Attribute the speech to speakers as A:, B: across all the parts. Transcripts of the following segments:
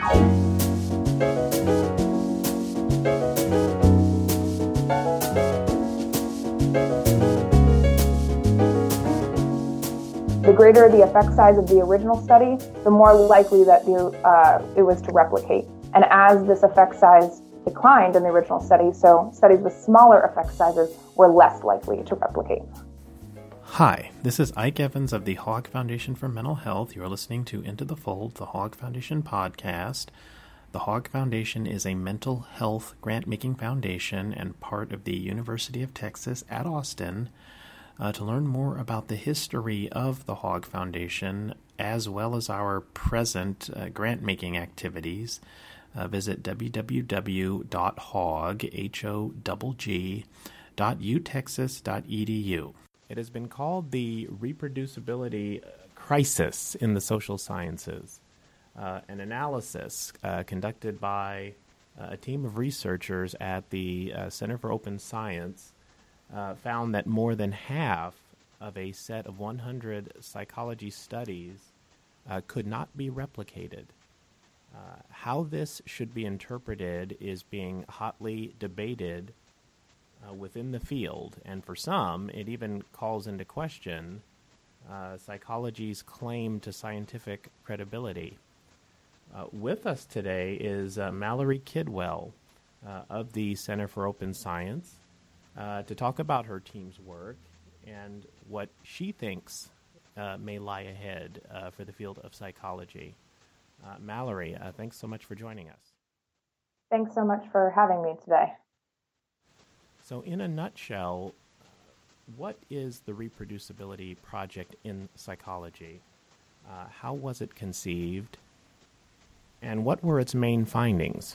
A: The greater the effect size of the original study, the more likely that it was to replicate. And as this effect size declined in the original study, so studies with smaller effect sizes were less likely to replicate.
B: Hi, this is Ike Evans of the Hogg Foundation for Mental Health. You're listening to Into the Fold, the Hogg Foundation podcast. The Hogg Foundation is a mental health grant-making foundation and part of the University of Texas at Austin. To learn more about the history of the Hogg Foundation, as well as our present grant-making activities, visit www.hogg.utexas.edu. It has been called the reproducibility crisis in the social sciences. An analysis conducted by a team of researchers at the Center for Open Science found that more than half of a set of 100 psychology studies could not be replicated. How this should be interpreted is being hotly debated within the field, and for some, it even calls into question psychology's claim to scientific credibility. With us today is Mallory Kidwell of the Center for Open Science to talk about her team's work and what she thinks may lie ahead for the field of psychology. Mallory, thanks so much for joining us.
A: Thanks so much for having me today.
B: So in a nutshell, what is the Reproducibility Project in psychology? How was it conceived? And what were its main findings?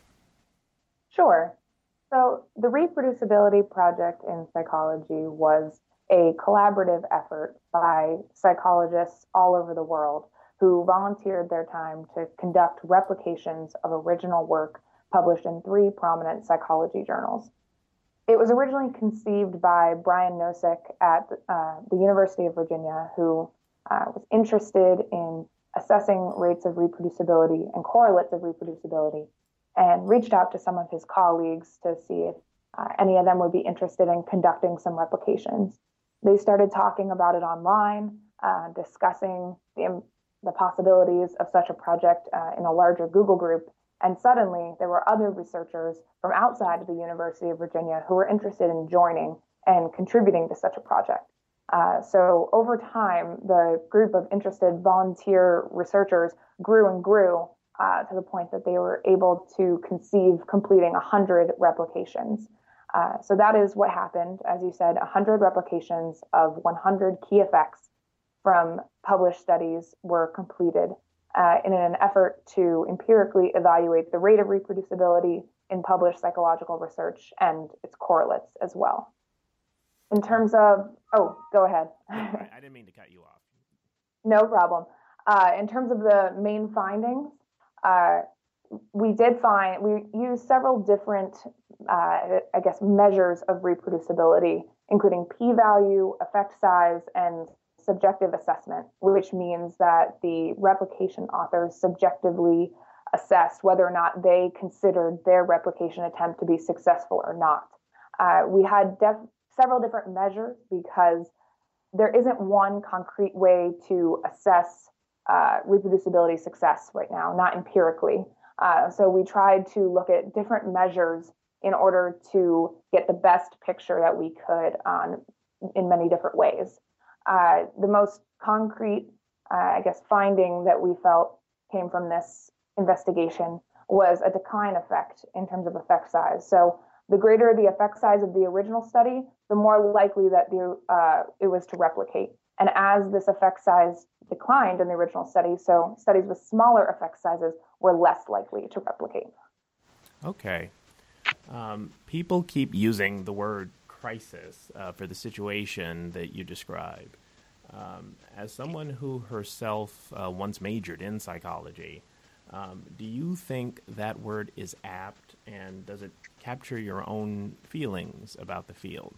A: Sure. So the Reproducibility Project in psychology was a collaborative effort by psychologists all over the world who volunteered their time to conduct replications of original work published in 3 prominent psychology journals. It was originally conceived by Brian Nosek at the University of Virginia, who was interested in assessing rates of reproducibility and correlates of reproducibility, and reached out to some of his colleagues to see if any of them would be interested in conducting some replications. They started talking about it online, discussing the possibilities of such a project in a larger Google group, and suddenly there were other researchers from outside of the University of Virginia who were interested in joining and contributing to such a project. So over time, the group of interested volunteer researchers grew and grew to the point that they were able to conceive completing 100 replications. So that is what happened. As you said, 100 replications of 100 key effects from published studies were completed in an effort to empirically evaluate the rate of reproducibility in published psychological research and its correlates as well. In terms of, go ahead.
B: I didn't mean to cut you off.
A: No problem. In terms of the main findings, we used several different, measures of reproducibility, including p-value, effect size, and subjective assessment, which means that the replication authors subjectively assessed whether or not they considered their replication attempt to be successful or not. We had several different measures because there isn't one concrete way to assess reproducibility success right now, not empirically. So we tried to look at different measures in order to get the best picture that we could in many different ways. The most concrete, finding that we felt came from this investigation was a decline effect in terms of effect size. So the greater the effect size of the original study, the more likely that it was to replicate. And as this effect size declined in the original study, so studies with smaller effect sizes were less likely to replicate.
B: Okay. People keep using the word crisis for the situation that you describe. As someone who herself once majored in psychology, do you think that word is apt, and does it capture your own feelings about the field?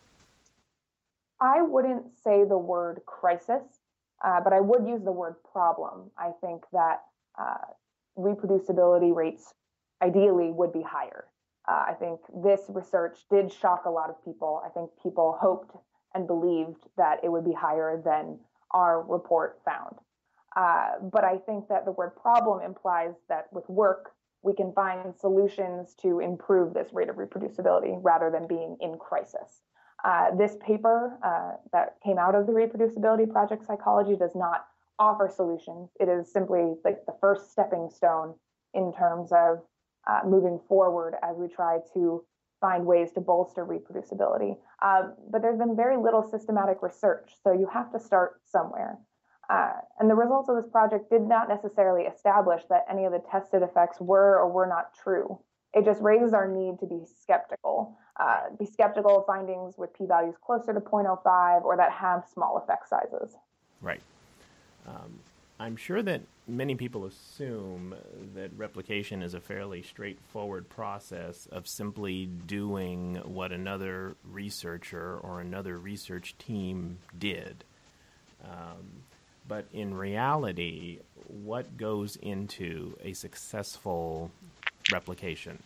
A: I wouldn't say the word crisis, but I would use the word problem. I think that reproducibility rates ideally would be higher. I think this research did shock a lot of people. I think people hoped and believed that it would be higher than our report found. But I think that the word problem implies that with work, we can find solutions to improve this rate of reproducibility rather than being in crisis. This paper that came out of the Reproducibility Project Psychology does not offer solutions. It is simply like the first stepping stone in terms of moving forward as we try to find ways to bolster reproducibility. But there's been very little systematic research, so you have to start somewhere. And the results of this project did not necessarily establish that any of the tested effects were or were not true. It just raises our need to be skeptical of findings with p-values closer to 0.05 or that have small effect sizes.
B: Right. I'm sure that many people assume that replication is a fairly straightforward process of simply doing what another researcher or another research team did. But in reality, what goes into a successful replication?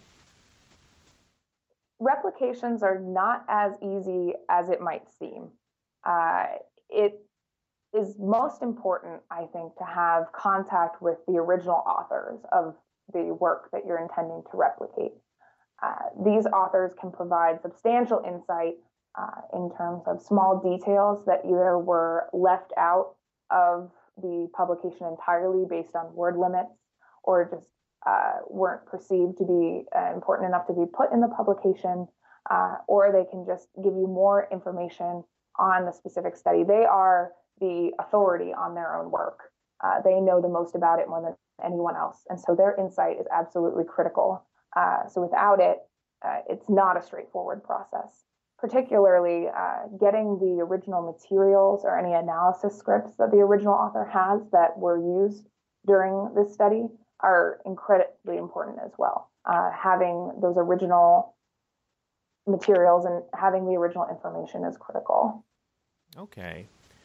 A: Replications are not as easy as it might seem. It is most important, I think, to have contact with the original authors of the work that you're intending to replicate. These authors can provide substantial insight in terms of small details that either were left out of the publication entirely based on word limits or just weren't perceived to be important enough to be put in the publication, or they can just give you more information on the specific study. They are the authority on their own work. They know the most about it more than anyone else. And so their insight is absolutely critical. So without it, it's not a straightforward process. Particularly getting the original materials or any analysis scripts that the original author has that were used during this study are incredibly important as well. Having those original materials and having the original information is critical.
B: Okay.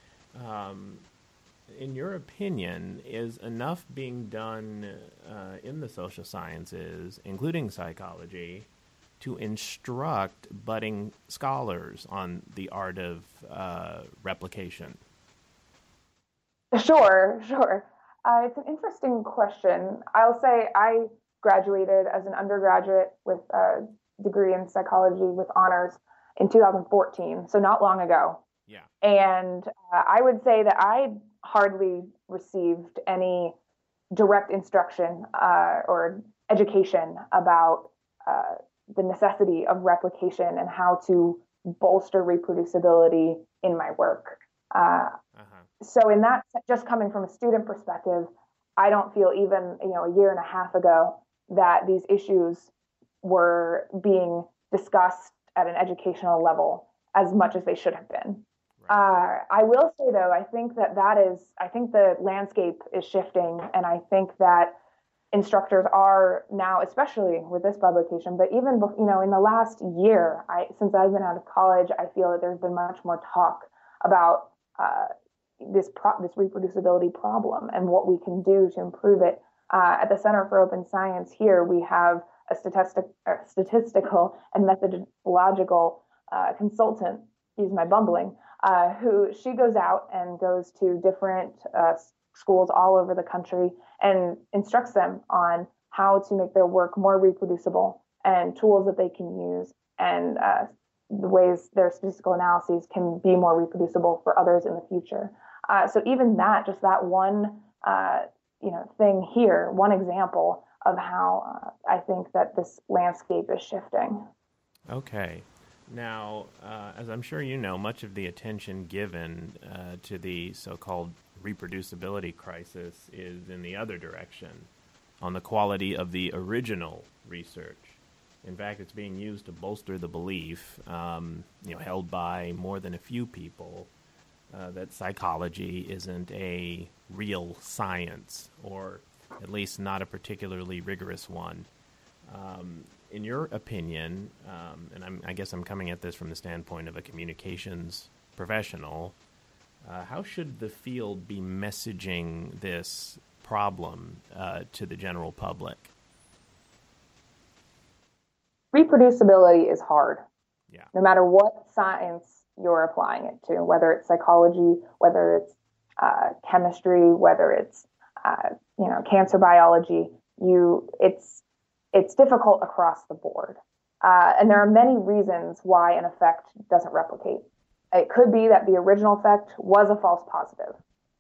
B: In your opinion, is enough being done in the social sciences, including psychology, to instruct budding scholars on the art of replication?
A: Sure. It's an interesting question. I'll say I graduated as an undergraduate with a degree in psychology with honors in 2014, so not long ago.
B: Yeah. And
A: I would say that I hardly received any direct instruction or education about the necessity of replication and how to bolster reproducibility in my work. So in that, just coming from a student perspective, I don't feel even, a year and a half ago that these issues were being discussed at an educational level as much as they should have been. Right. I will say, though, I think the landscape is shifting, and I think that instructors are now, especially with this publication, but even, in the last year, since I've been out of college, I feel that there's been much more talk about this reproducibility problem and what we can do to improve it. At the Center for Open Science here, we have a statistical and methodological consultant, excuse my bumbling, who she goes out and goes to different schools all over the country and instructs them on how to make their work more reproducible and tools that they can use and the ways their statistical analyses can be more reproducible for others in the future. So even just that one, thing here, one example of how I think that this landscape is shifting.
B: Okay. Now, as I'm sure you know, much of the attention given to the so-called reproducibility crisis is in the other direction, on the quality of the original research. In fact, it's being used to bolster the belief, held by more than a few people, that psychology isn't a real science, or at least not a particularly rigorous one. In your opinion, and I guess I'm coming at this from the standpoint of a communications professional, how should the field be messaging this problem to the general public?
A: Reproducibility is hard.
B: Yeah.
A: No matter what science you're applying it to, whether it's psychology, whether it's chemistry, whether it's cancer biology, it's difficult across the board. And there are many reasons why an effect doesn't replicate. It could be that the original effect was a false positive.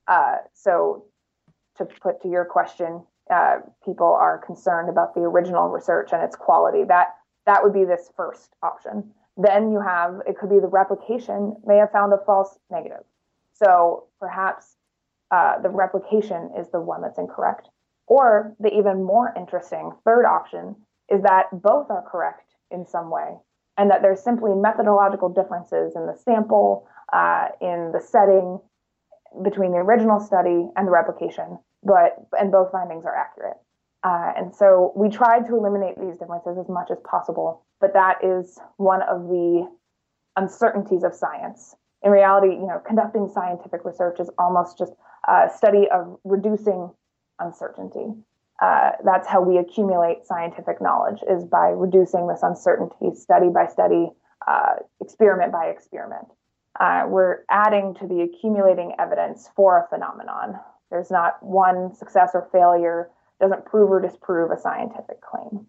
A: So to put to your question, people are concerned about the original research and its quality. That would be this first option. Then it could be the replication may have found a false negative. So perhaps the replication is the one that's incorrect. Or the even more interesting third option is that both are correct in some way, and that there's simply methodological differences in the sample, in the setting between the original study and the replication, and both findings are accurate. And so we tried to eliminate these differences as much as possible, but that is one of the uncertainties of science. In reality, conducting scientific research is almost just a study of reducing uncertainty. That's how we accumulate scientific knowledge, is by reducing this uncertainty study by study, experiment by experiment. We're adding to the accumulating evidence for a phenomenon. There's not one success or failure, doesn't prove or disprove a scientific claim.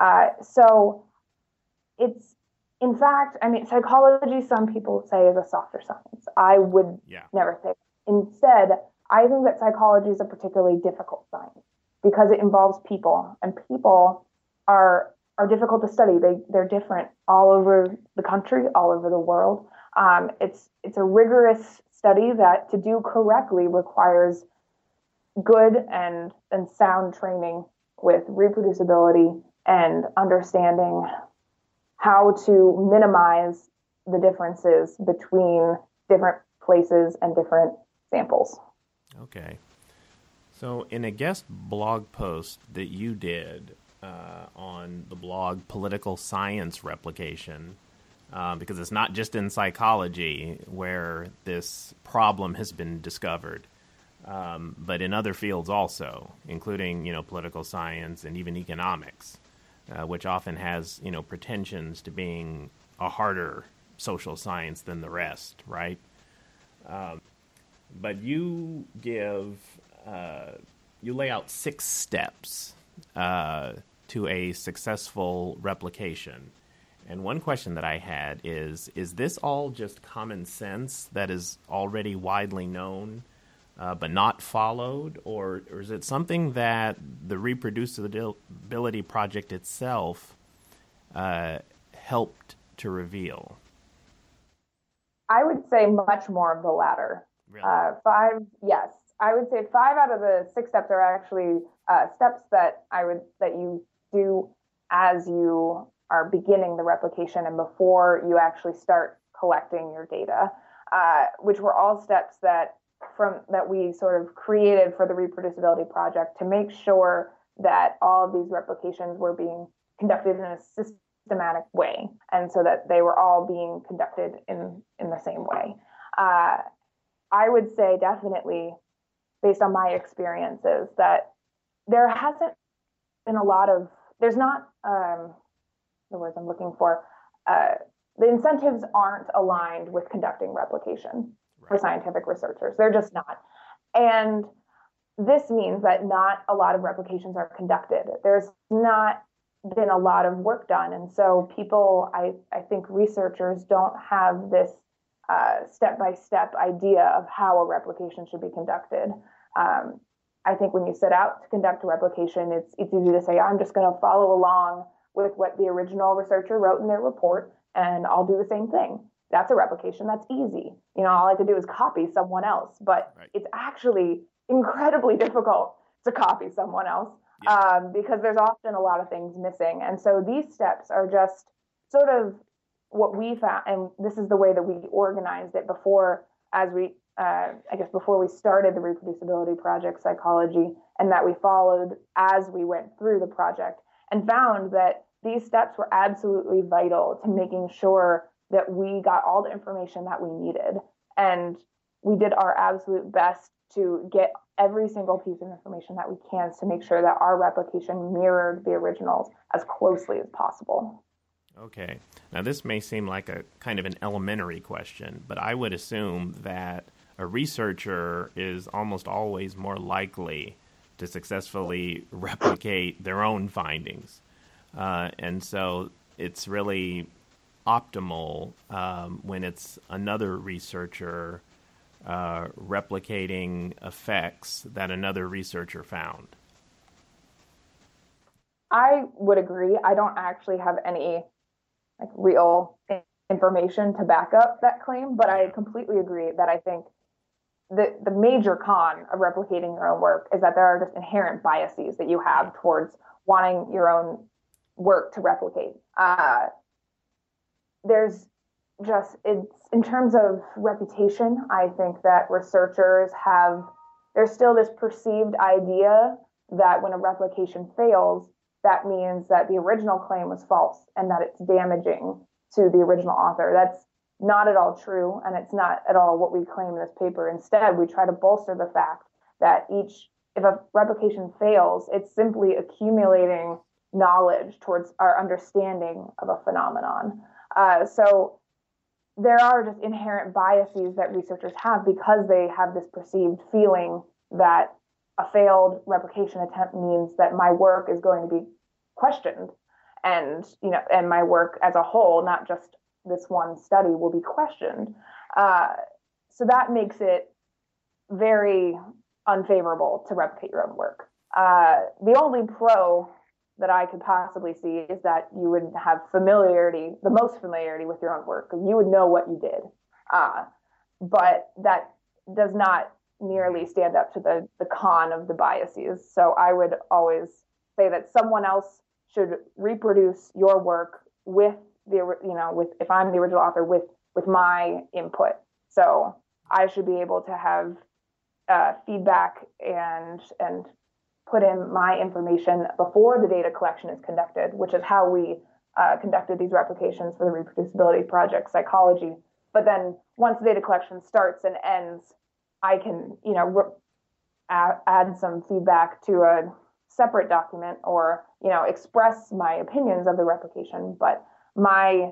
A: So it's, in fact, psychology, some people say, is a softer science. I would never say. Instead, I think that psychology is a particularly difficult science because it involves people, and people are difficult to study. They're different all over the country, all over the world. It's a rigorous study that, to do correctly, requires good and sound training with reproducibility and understanding how to minimize the differences between different places and different samples.
B: Okay. So in a guest blog post that you did on the blog Political Science Replication, because it's not just in psychology where this problem has been discovered, but in other fields also, including, political science and even economics, which often has, pretensions to being a harder social science than the rest, right? But you you lay out 6 steps to a successful replication. And one question that I had is this all just common sense that is already widely known but not followed? Or is it something that the reproducibility project itself helped to reveal?
A: I would say much more of the latter.
B: Really?
A: 5, yes. I would say 5 out of the 6 steps are actually steps that you do as you are beginning the replication and before you actually start collecting your data, which were all steps that we sort of created for the reproducibility project to make sure that all of these replications were being conducted in a systematic way, and so that they were all being conducted in the same way. I would say definitely, based on my experiences, that there hasn't been there's not, the words I'm looking for, the incentives aren't aligned with conducting replication for scientific researchers. They're just not. And this means that not a lot of replications are conducted. There's not been a lot of work done. And so people, I think researchers don't have this step-by-step idea of how a replication should be conducted. I think when you set out to conduct a replication, it's easy to say, I'm just going to follow along with what the original researcher wrote in their report, and I'll do the same thing. That's a replication. That's easy. All I have to do is copy someone else. But It's actually incredibly difficult to copy someone else because there's often a lot of things missing. And so these steps are just sort of what we found, and this is the way that we organized it before we started the reproducibility project psychology, and that we followed as we went through the project, and found that these steps were absolutely vital to making sure that we got all the information that we needed. And we did our absolute best to get every single piece of information that we can to make sure that our replication mirrored the originals as closely as possible.
B: Okay. Now, this may seem like a kind of an elementary question, but I would assume that a researcher is almost always more likely to successfully replicate their own findings. And so it's really optimal when it's another researcher replicating effects that another researcher found.
A: I would agree. I don't actually have any real information to back up that claim, but I completely agree that I think the major con of replicating your own work is that there are just inherent biases that you have towards wanting your own work to replicate. There's just, it's in terms of reputation, I think that researchers have, there's still this perceived idea that when a replication fails, that means that the original claim was false and that it's damaging to the original author. That's not at all true, and it's not at all what we claim in this paper. Instead, we try to bolster the fact that if a replication fails, it's simply accumulating knowledge towards our understanding of a phenomenon. So there are just inherent biases that researchers have because they have this perceived feeling that a failed replication attempt means that my work is going to be questioned, and my work as a whole, not just this one study, will be questioned. So that makes it very unfavorable to replicate your own work. The only pro that I could possibly see is that you would have familiarity, the most familiarity with your own work. You would know what you did. But that does not nearly stand up to the con of the biases. So I would always say that someone else should reproduce your work with if I'm the original author, with my input. So I should be able to have feedback and put in my information before the data collection is conducted, which is how we conducted these replications for the reproducibility project Psychology. But then once the data collection starts and ends, I can add some feedback to a separate document, or express my opinions of the replication. But my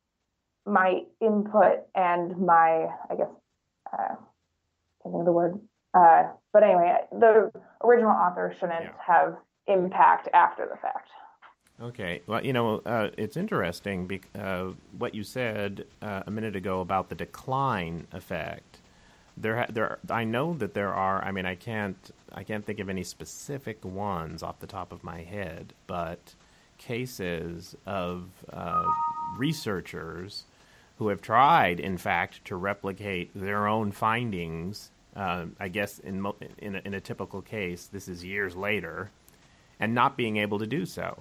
A: input and my, I guess, can't think of the word. But anyway, the original author shouldn't have impact after the fact.
B: Okay. Well, it's interesting what you said a minute ago about the decline effect. I know that there are. I mean, I can't think of any specific ones off the top of my head, but cases of researchers who have tried, in fact, to replicate their own findings. I guess in a typical case, this is years later, and not being able to do so.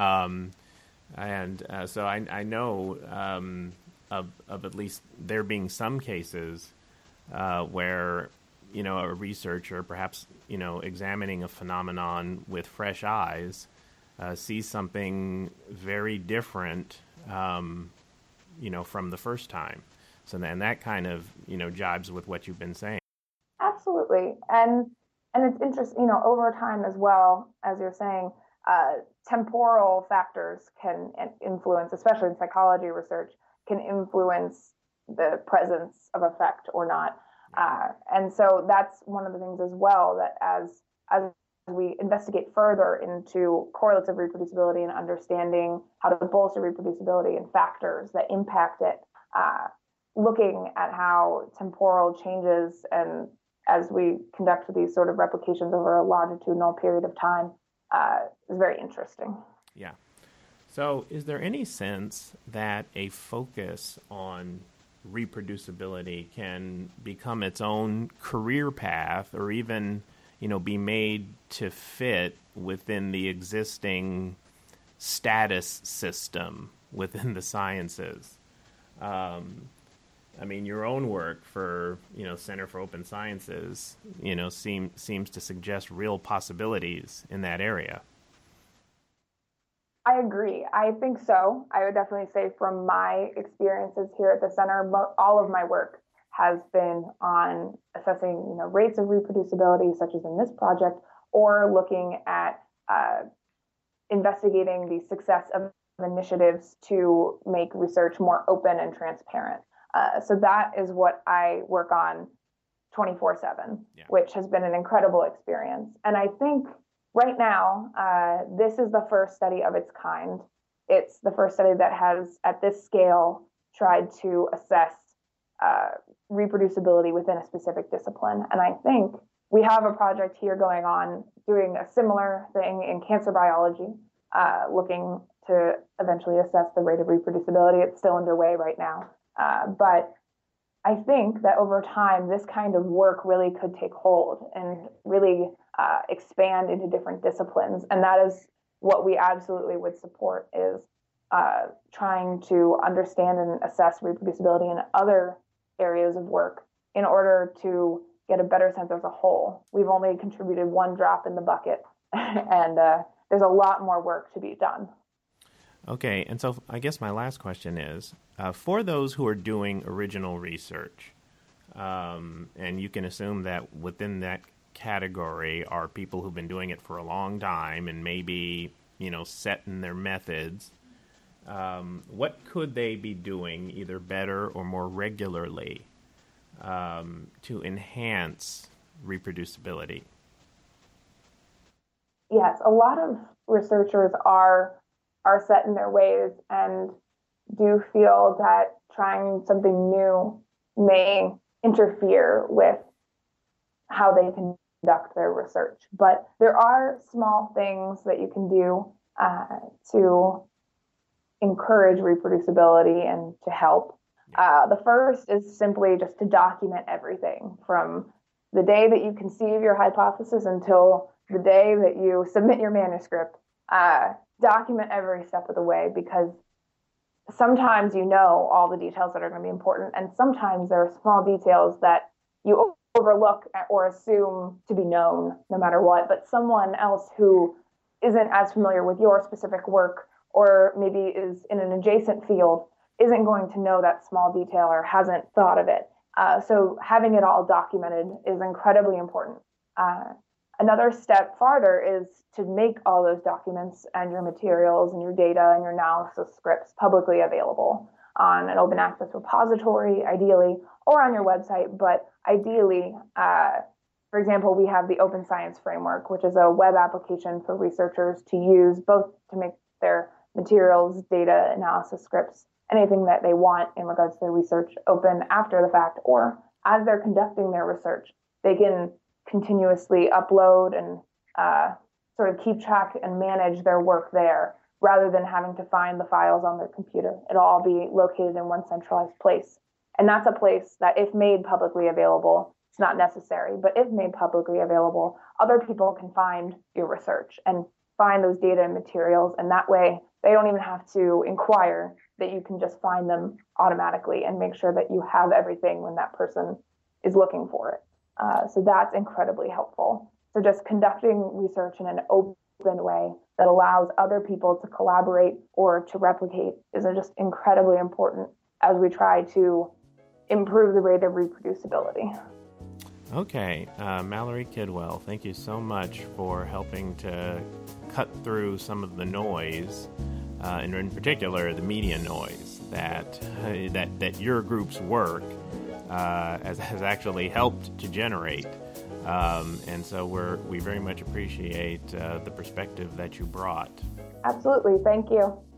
B: So I know of at least there being some cases where a researcher, perhaps examining a phenomenon with fresh eyes, sees something very different, from the first time. So then that kind of jibes with what you've been saying.
A: Absolutely, and it's interesting. Over time as well, as you're saying, temporal factors can influence, especially in psychology research, can influence the presence of effect or not. And so that's one of the things as well, that as we investigate further into correlative reproducibility and understanding how to bolster reproducibility and factors that impact it, looking at how temporal changes, and as we conduct these sort of replications over a longitudinal period of time, is very interesting.
B: Yeah. So is there any sense that a focus on reproducibility can become its own career path, or even, be made to fit within the existing status system within the sciences? Your own work for, Center for Open Sciences, seems to suggest real possibilities in that area.
A: I agree. I think so. I would definitely say from my experiences here at the center, all of my work has been on assessing, rates of reproducibility, such as in this project, or looking at investigating the success of initiatives to make research more open and transparent. So that is what I work on 24/7, which has been an incredible experience. And I think right now, this is the first study of its kind. It's the first study that has, at this scale, tried to assess reproducibility within a specific discipline. And I think we have a project here going on doing a similar thing in cancer biology, looking to eventually assess the rate of reproducibility. It's still underway right now. But I think that over time, this kind of work really could take hold and really expand into different disciplines. And that is what we absolutely would support, is trying to understand and assess reproducibility in other areas of work in order to get a better sense as a whole. We've only contributed one drop in the bucket, and there's a lot more work to be done.
B: Okay, and so I guess my last question is, for those who are doing original research, and you can assume that within that category are people who've been doing it for a long time and maybe, set in their methods, what could they be doing either better or more regularly to enhance reproducibility?
A: Yes, a lot of researchers are set in their ways and do feel that trying something new may interfere with how they conduct their research. But there are small things that you can do to encourage reproducibility and to help. The first is simply just to document everything from the day that you conceive your hypothesis until the day that you submit your manuscript. Document every step of the way, because sometimes all the details that are going to be important, and sometimes there are small details that you overlook or assume to be known no matter what, but someone else who isn't as familiar with your specific work or maybe is in an adjacent field isn't going to know that small detail or hasn't thought of it. So having it all documented is incredibly important. Another step farther is to make all those documents and your materials and your data and your analysis scripts publicly available on an open access repository, ideally, or on your website. But ideally, for example, we have the Open Science Framework, which is a web application for researchers to use both to make their materials, data, analysis scripts, anything that they want in regards to their research open after the fact, or as they're conducting their research, they can continuously upload and sort of keep track and manage their work there rather than having to find the files on their computer. It'll all be located in one centralized place. And that's a place that, if made publicly available, it's not necessary, but if made publicly available, other people can find your research and find those data and materials. And that way, they don't even have to inquire, that you can just find them automatically and make sure that you have everything when that person is looking for it. So that's incredibly helpful. So just conducting research in an open way that allows other people to collaborate or to replicate is just incredibly important as we try to improve the rate of reproducibility.
B: Okay, Mallory Kidwell, thank you so much for helping to cut through some of the noise, and in particular the media noise that your group's work has actually helped to generate. And so we very much appreciate the perspective that you brought.
A: Absolutely. Thank you.